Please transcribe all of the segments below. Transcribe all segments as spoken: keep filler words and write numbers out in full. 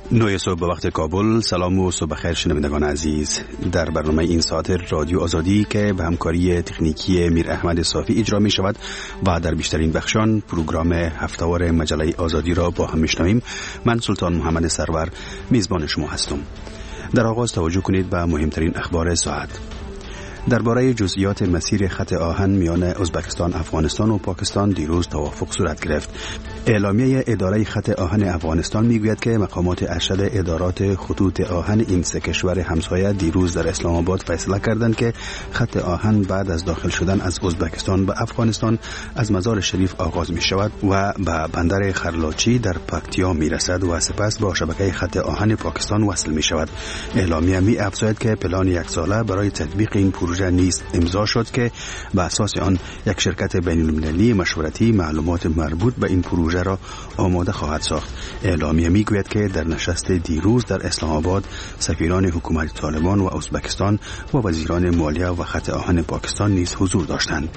نوی صبح به وقت کابل. سلام و صبح خیر شنوندگان عزیز. در برنامه این ساعت رادیو آزادی که به همکاری تکنیکی میر احمد صافی اجرا می شود و در بیشترین بخشان پروگرام هفته‌وار مجله آزادی را با هم میشنویم، من سلطان محمد سرور میزبان شما هستم. در آغاز توجه کنید به مهمترین اخبار ساعت. درباره جزئیات مسیر خط آهن میان ازبکستان، افغانستان و پاکستان دیروز توافق صورت گرفت. اعلامیه اداره خط آهن افغانستان میگوید که مقامات ارشد ادارات خطوط آهن این سه کشور همسایه دیروز در اسلام آباد فیصله کردند که خط آهن بعد از داخل شدن از ازبکستان به افغانستان از مزار شریف آغاز می شود و به بندر خرلاچی در پکتیا می رسد و سپس با شبکه خط آهن پاکستان وصل می شود. اعلامیه می افزاید که پلان یک ساله برای تطبیق این پروژه نیز امضا شد که به اساس آن یک شرکت بین المللی مشورتی معلومات مربوط به این پروژه را آماده خواهد ساخت. اعلامیه میگوید که در نشست دیروز در اسلام آباد سفیران حکومت طالبان و ازبکستان و وزیران مالیه و خط آهن پاکستان نیز حضور داشتند.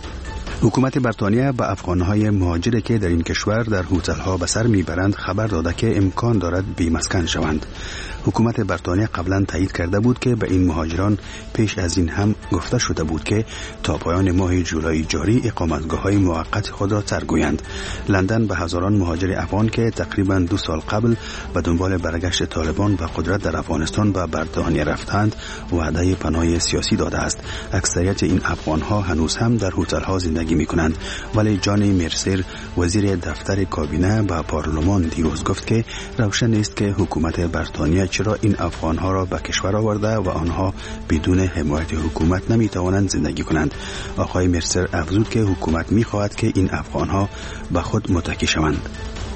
حکومت بریتانیا به افغانهای مهاجری که در این کشور در هتل‌ها به سر میبرند خبر داده که امکان دارد بی‌مسکن شوند. حکومت بریتانیا قبلا تایید کرده بود که به این مهاجران پیش از این هم گفته شده بود که تا پایان ماه جولای جاری اقامتگاه‌های موقت خود را ترگویند. لندن به هزاران مهاجر افغان که تقریباً دو سال قبل به دنبال برگشت طالبان و قدرت در افغانستان به بریتانیا رفتند وعده پناه سیاسی داده است. اکثریت این افغان‌ها هنوز هم در هتل‌ها زندگی می‌کنند، ولی جان مرسر وزیر دفتر کابینه به پارلمان دیروز گفت که روشن است که حکومت بریتانیا چرا این افغان‌ها را به کشور آورده و آنها بدون حمایت حکومت نمی‌توانند زندگی کنند. آقای مرسر افزود که حکومت می‌خواهد که این افغان‌ها به خود متکی شوند.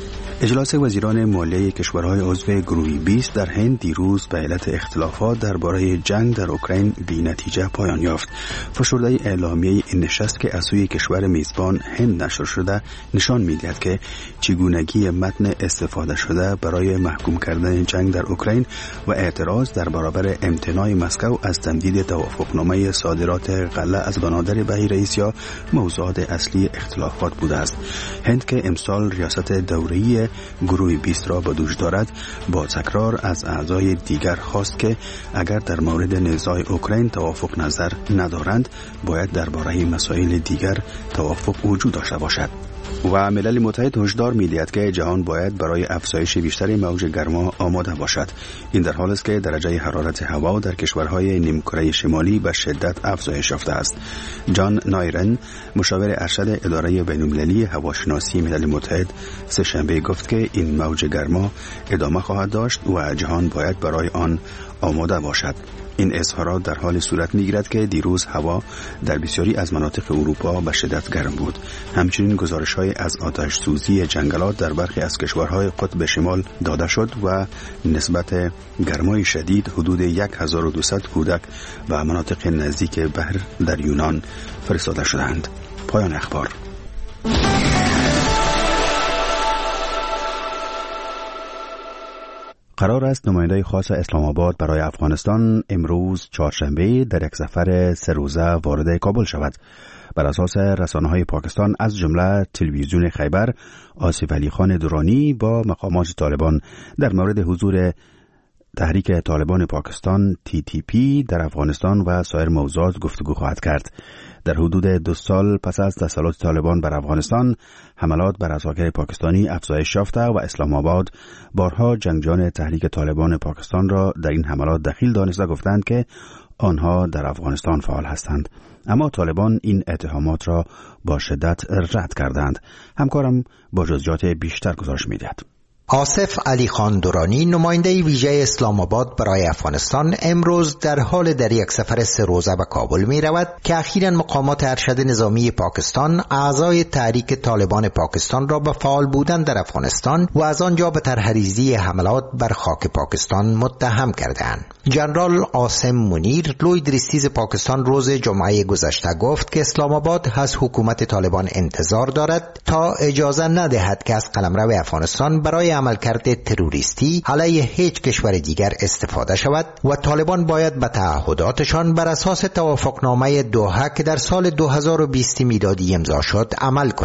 اجلاس وزیران مالیه کشورهای عضو گروه بیست در هند دیروز به علت اختلافات درباره جنگ در اوکراین بی نتیجه پایان یافت. فشرده اعلامیه این نشست که از سوی کشور میزبان هند نشر شده نشان می‌دهد که چگونگی متن استفاده شده برای محکوم کردن جنگ در اوکراین و اعتراض در برابر امتناع مسکو از تمدید توافقنامه صادرات غله از بنادر بحیر اسیا موضوعات اصلی اختلافات بوده است. هند که امسال ریاست دوره‌ای گروه بیست را به دوش دارد با تکرار از اعضای دیگر خواست که اگر در مورد نزاع اوکراین توافق نظر ندارند باید درباره مسائل دیگر توافق وجود داشته باشد. و ملل متحد هشدار می‌دهد که جهان باید برای افزایش بیشتر موج گرما آماده باشد. این در حالی است که درجه حرارت هوا در کشورهای نیمکره شمالی به شدت افزایش یافته است. جان نایرن مشاور ارشد اداره بین‌المللی هواشناسی ملل متحد سه‌شنبه گفت که این موج گرما ادامه خواهد داشت و جهان باید برای آن آماده باشد. این اظهارات در حال صورت می‌گیرد که دیروز هوا در بسیاری از مناطق اروپا به شدت گرم بود. همچنین گزارش‌های از آتش سوزی جنگلات در برخی از کشورهای قطب شمال داده شد و نسبت گرمای شدید حدود هزار و دویست کودک و مناطق نزدیک بحر در یونان فرستاده شدند. پایان اخبار. قرار است نماینده خاص اسلام آباد برای افغانستان امروز چهارشنبه در یک سفر سه روزه وارد کابل شود. بر اساس رسانه‌های پاکستان از جمله تلویزیون خیبر، آصف علی خان درانی با مقامات طالبان در مورد حضور تحریک طالبان پاکستان تی تی پی در افغانستان و سایر موضوعات گفتگو خواهد کرد. در حدود دو سال پس از تسلط طالبان بر افغانستان، حملات بر عساکر پاکستانی افزایش یافته و اسلام آباد بارها جنگجویان تحریک طالبان پاکستان را در این حملات دخیل دانسته گفتند که آنها در افغانستان فعال هستند. اما طالبان این اتهامات را با شدت رد کردند. همکارم با جزئیات بیشتر گزارش می‌دهد. آصف علی خان درانی نماینده ویژه اسلام آباد برای افغانستان امروز در حال در یک سفر سه روزه به کابل می رود که اخیراً مقامات ارشد نظامی پاکستان اعضای تحریک طالبان پاکستان را به فعال بودن در افغانستان و از آنجا به طرحریزی حملات بر خاک پاکستان متهم کردند. جنرال عاصم منیر لوی رئیس پاکستان روز جمعه گذشته گفت که اسلام آباد از حکومت طالبان انتظار دارد تا اجازه ندهد که از قلمرو افغانستان برای عملکرد تروریستی علیه هیچ کشور دیگر استفاده شود و طالبان باید به تعهداتشان بر اساس توافقنامه دوحه که در سال دو هزار و بیست میلادی امضا شد عمل کنند.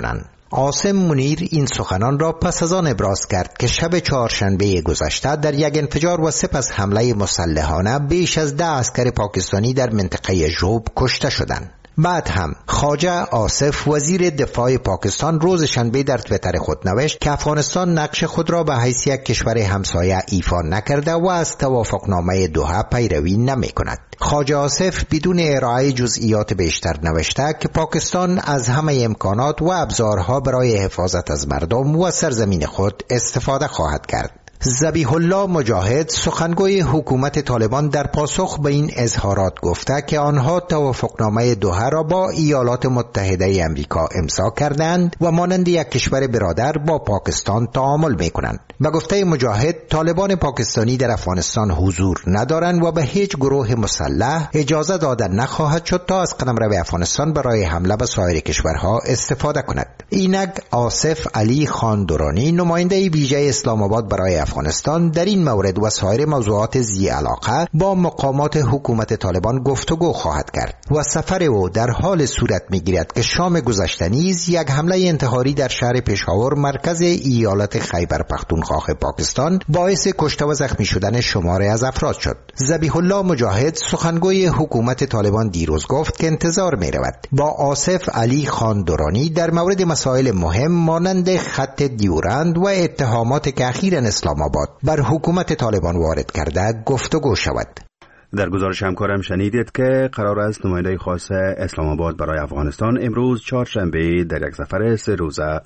عاصم منیر این سخنان را پس از آن ابراز کرد که شب چهارشنبه گذشته در یک انفجار و سپس حمله مسلحانه بیش از ده عسکر پاکستانی در منطقه ژوب کشته شدند. بعد هم خواجه آصف وزیر دفاع پاکستان روز شنبه در تویتر خود نوشت که افغانستان نقش خود را به حیث یک کشور همسایه ایفا نکرده و از توافقنامه دوحه پیروی نمی کند. خواجه آصف بدون ارائه جزئیات بیشتر نوشته که پاکستان از همه امکانات و ابزارها برای حفاظت از مردم و سرزمین خود استفاده خواهد کرد. ذبیح الله مجاهد سخنگوی حکومت طالبان در پاسخ به این اظهارات گفته که آنها توافقنامه دوحه را با ایالات متحده امریکا امضا کردند و مانند یک کشور برادر با پاکستان تعامل می‌کنند. به گفته مجاهد طالبان پاکستانی در افغانستان حضور ندارند و به هیچ گروه مسلح اجازه داده نخواهد شد تا از قلمرو افغانستان برای حمله به سایر کشورها استفاده کند. اینک آصف علی خان درانی نماینده ویژه اسلام آباد برای افغانستان در این مورد و سایر موضوعات ذی علاقه با مقامات حکومت طالبان گفتگو خواهد کرد و سفر او در حال صورت می‌گیرد که شام گذشته نیز یک حمله انتحاری در شهر پشاور مرکز ایالت خیبر پختونخوا پاکستان باعث کشته و زخمی شدن شماری از افراد شد. ذبیح الله مجاهد سخنگوی حکومت طالبان دیروز گفت که انتظار می رود با آصف علی خان درانی در مورد مسائل مهم مانند خط دیورند و اتهامات که اخیراً اسلام آباد بر حکومت طالبان وارد کرده گفتگو شود. در گزارش همکارم شنیدید که قرار است نماینده خاص اسلام آباد برای افغانستان امروز چهارشنبه در یک سفر سه روزه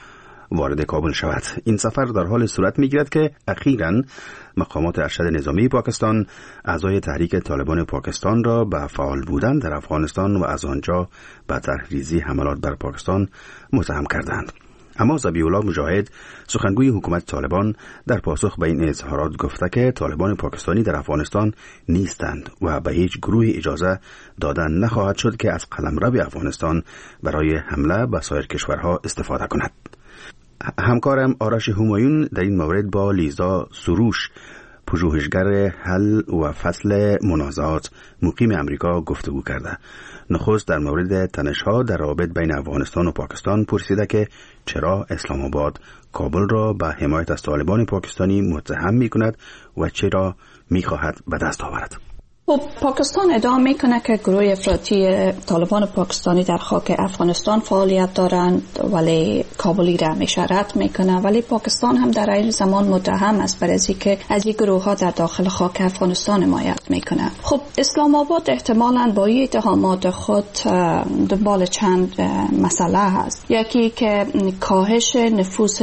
وارد کابل شود. این سفر در حال صورت می‌گیرد که اخیراً مقامات ارشد نظامی پاکستان اعضای تحریک طالبان پاکستان را به فعال بودن در افغانستان و از آنجا به طرحریزی حملات بر پاکستان متهم کردند. اما ذبیح الله مجاهد سخنگوی حکومت طالبان در پاسخ به این اظهارات گفته که طالبان پاکستانی در افغانستان نیستند و به هیچ گروه اجازه دادن نخواهد شد که از قلمرو افغانستان برای حمله به سایر کشورها استفاده کند. همکارم آرش همایون در این مورد با لیزا سروش پژوهشگر حل و فصل منازعات مقیم امریکا گفتگو کرده. نخست در مورد تنش‌ها در روابط بین افغانستان و پاکستان پرسیده که چرا اسلام آباد کابل را به حمایت از طالبان پاکستانی متهم می‌کند و چرا می‌خواهد به دست آورد. خب پاکستان ادعا میکنه که گروه افراطی طالبان پاکستانی در خاک افغانستان فعالیت دارند ولی کابلی را اشارت میکنه، ولی پاکستان هم در این زمان متهم است بر از اینکه از این گروه ها در داخل خاک افغانستان حمایت میکنه. خب اسلام آباد احتمالاً با این اتهامات خود دنبال چند مسئله هست. یکی که کاهش نفوذ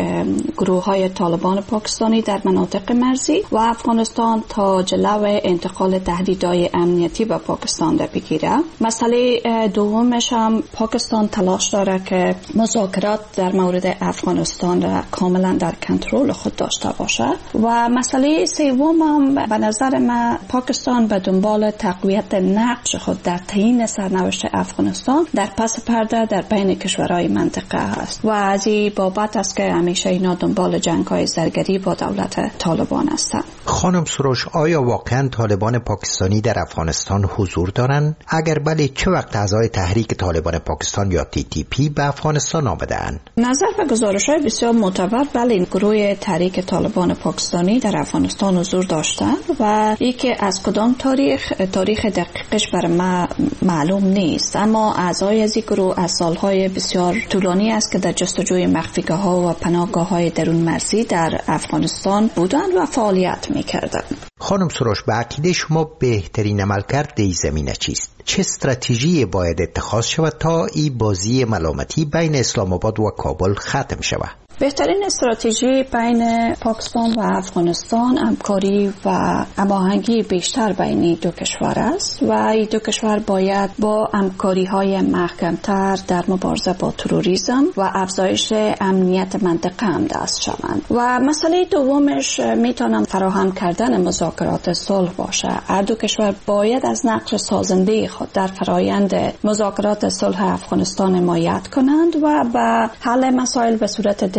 گروه های طالبان پاکستانی در مناطق مرزی و افغانستان تا جلو انتقال تهدیدهای امنیتی به پاکستان را بگیره. مسئله دومش هم پاکستان تلاش داره که مذاکرات در مورد افغانستان را کاملا در کنترل خود داشته باشه و مسئله سوم هم به نظر من پاکستان به دنبال تقویت نقش خود در تعیین سرنوشت افغانستان در پس پرده در بین کشورهای منطقه است و از این بابت است که همیشه اینا دنبال جنگ‌های زرگری با دولت طالبان هستند. خانم سروش، آیا واقعا طالبان پاکستانی در افغانستان حضور دارند؟ اگر بله چه وقت اعضای تحریک طالبان پاکستان یا تی تی پی به افغانستان آمده‌اند؟ نظر به گزارش‌های بسیار معتبر بله گروه تحریک طالبان پاکستانی در افغانستان حضور داشتند و اینکه از کدام تاریخ تاریخ دقیقش بر ما معلوم نیست، اما اعضای از این گروه از سالهای بسیار طولانی است که در جستجوی مخفیگاه‌ها و پناهگاه‌های درون مرزی در افغانستان بودند و فعالیت می‌کردند. خانم سروش، به عقیده شما بهترین عملکرد در این زمینه چیست؟ چه استراتژی باید اتخاذ شود تا این بازی ملامتی بین اسلام آباد و کابل ختم شود؟ بهترین استراتژی بین پاکستان و افغانستان همکاری و هماهنگی بیشتر بین دو کشور است و این دو کشور باید با همکاری‌های محکم‌تر در مبارزه با تروریسم و افزایش امنیت منطقه هم دست شوند. و مسئله دومش میتونم فراهم کردن مذاکرات صلح باشه. هر دو کشور باید از نقش سازنده خود در فرایند مذاکرات صلح افغانستان حمایت کنند و به حل مسائل به صورت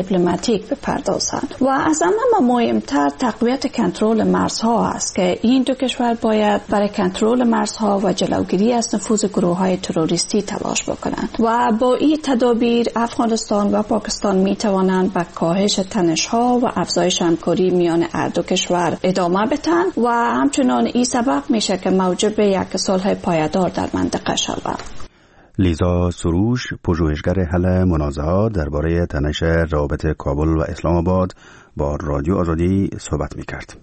دیپلماتیک بپردازند. و از همه مهمتر تقویت کنترل مرزها است که این دو کشور باید برای کنترل مرزها و جلوگیری از نفوذ گروه‌های تروریستی تلاش بکنند و با این تدابیر افغانستان و پاکستان می توانند به کاهش تنش‌ها و افزایش همکاری میان هر دو کشور ادامه بدن و همچنان این سبب میشه که موجب یک صلح پایدار در منطقه شود. لیزا سروش، پژوهشگر حل منازعات درباره تنش روابط کابل و اسلام آباد، با رادیو آزادی صحبت میکرد.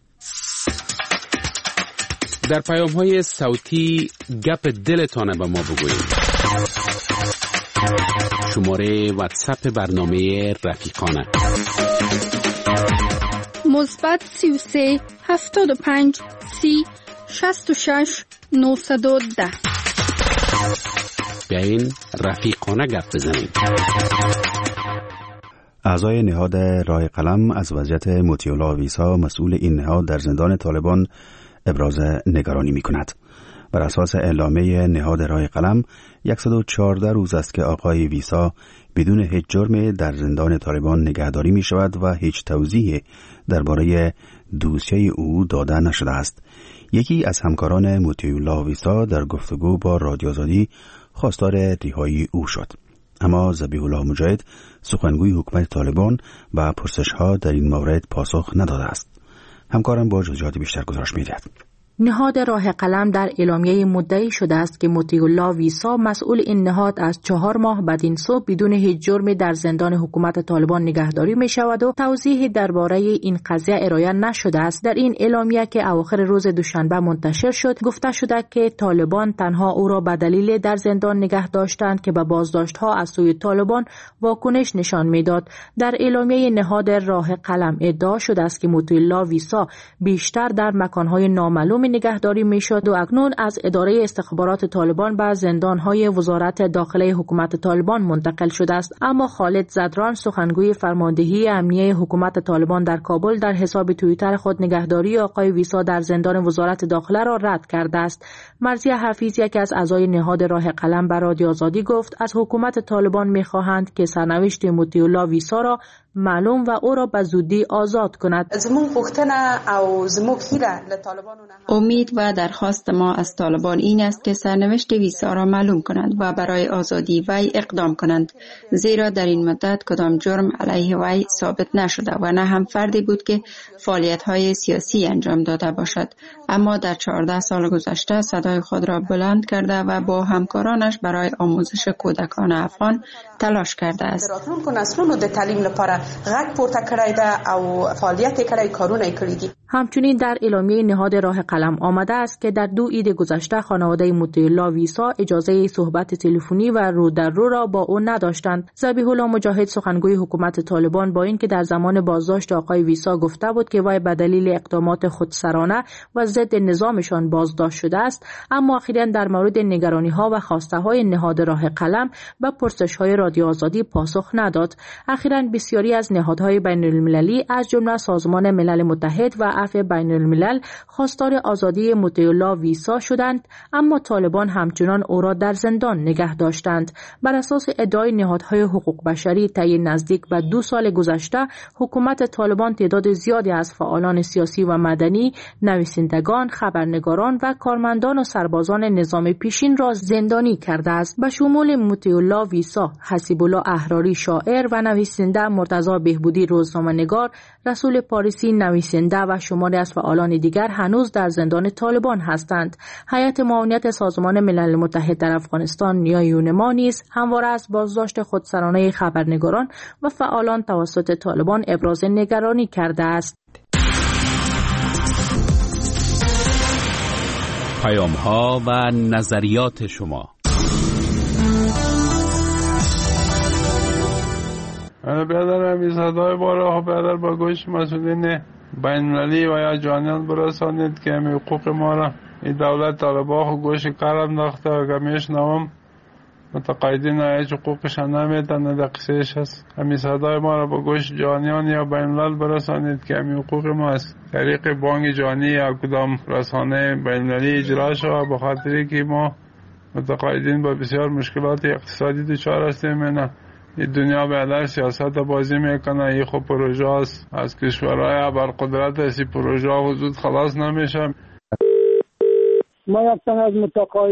در پیام‌های صوتی گپ دلتان به ما بگویید. شماره واتساپ برنامه رفیقانه مثبت سی و سه هفتاد و پنج سی شصت و شش نهصد و ده. بیاین رفیقانه گپ بزنیم. اعضای نهاد راه قلم از وضعیت مطیع ویسا مسئول این نهاد در زندان طالبان ابراز نگرانی می کند. بر اساس اعلامیه نهاد راه قلم صد و چهارده روز است که آقای ویسا بدون هیچ جرم در زندان طالبان نگهداری می شود و هیچ توضیح درباره دوسیه او داده نشده است. یکی از همکاران مطیع ویسا در گفتگو با رادیو آزادی خواستار رهایی او شد، اما ذبیح الله مجاهد سخنگوی حکومت طالبان و پرسش‌ها در این مورد پاسخ نداده است. همکارم با جزئیات بیشتر گزارش می‌دهد. نهاد راه قلم در اعلامیه مدعی شده است که مطیع الله ویسا مسئول این نهاد از چهار ماه بعد این صبح بدون هیچ جرمی در زندان حکومت طالبان نگهداری می شود و توضیح درباره این قضیه ارائه نشده است. در این اعلامیه که اواخر روز دوشنبه منتشر شد گفته شده که طالبان تنها او را به دلیل در زندان نگه داشتند که به بازداشت‌ها از سوی طالبان واکنش نشان میداد. در اعلامیه نهاد راه قلم ادعا شده است که مطیع الله ویسا بیشتر در مکان‌های نامعلوم نگهداری میشد و اکنون از اداره استخبارات طالبان به زندانهای وزارت داخله حکومت طالبان منتقل شده است. اما خالد زدران سخنگوی فرماندهی امنیه حکومت طالبان در کابل در حساب توییتر خود نگهداری آقای ویسا در زندان وزارت داخله را رد کرده است. مرضیه حفیظ یکی از اعضای نهاد راه قلم به رادیو آزادی گفت از حکومت طالبان میخواهند که سرنوشت مطیع الله ویسا را معلوم و او را به زودی آزاد کند. امید و درخواست ما از طالبان این است که سرنوشت ویسا را معلوم کنند و برای آزادی وی اقدام کنند، زیرا در این مدت کدام جرم علیه وی ثابت نشده و نه هم فردی بود که فعالیت‌های سیاسی انجام داده باشد، اما در چهارده سال گذشته صدای خود را بلند کرده و با همکارانش برای آموزش کودکان افغان تلاش کرده است. همچنین در اعلامیه نهاد راه قلم آمده است که در دو عید گذشته خانواده مطیع الله ویسا اجازه صحبت تلفنی و رو در رو را با او نداشتند. ذبیح الله مجاهد سخنگوی حکومت طالبان با اینکه در زمان بازداشت آقای ویسا گفته بود که وی به دلیل اقدامات خودسرانه و ضد نظامشان بازداشت شده است، اما اخیراً در مورد نگرانی‌ها و خواسته‌های نهاد راه قلم به پرسش‌های رادیو آزادی پاسخ نداد. اخیراً بسیاری از نهادهای بین‌المللی از جمله سازمان ملل متحد و عفو بین الملل خواستار آزادی مطیع الله ویسا شدند، اما طالبان همچنان او را در زندان نگه داشتند. بر اساس ادعای نهادهای حقوق بشری طی نزدیک به دو سال گذشته حکومت طالبان تعداد زیادی از فعالان سیاسی و مدنی، نویسندگان، خبرنگاران و کارمندان و سربازان نظام پیشین را زندانی کرده است، به شمول مطیع الله ویسا، حسیب الله احراری شاعر و نویسنده، مرتضی بهبودی روزنامه‌نگار، رسول پاریسی نویسنده و شماری از فعالان دیگر هنوز در زندان طالبان هستند. هیئت معاونت سازمان ملل متحد در افغانستان یا یونما نیز همواره از بازداشت خودسرانه خبرنگاران و فعالان توسط طالبان ابراز نگرانی کرده است. پیام‌ها و نظریات شما. برادر همی صدای بارا برادر با گوش مسئولین بین‌المللی و یا جانیان برسانید که همی حقوق ما را این دولت طالبان گوش کار انداخته و گمیش نوم متقاعدین هیچ حقوقشان نمیتن در قصهش هست. همی صدای ما را با گوش جانیان یا بین‌الملل برسانید که همی حقوق ما است طریق بانک جانی یا کدام رسانه بین‌المللی اجرا شود، به خاطری که ما متقاعدین با بسیار مشکلات اقتصادی دچار هستیم. نه این دنیا بیادر سیاست بازی میکنه. این خب پروژه است از کشورهای ابرقدرت است. این پروژه وجود خلاص نمیشه. ما یک تن از متقاعد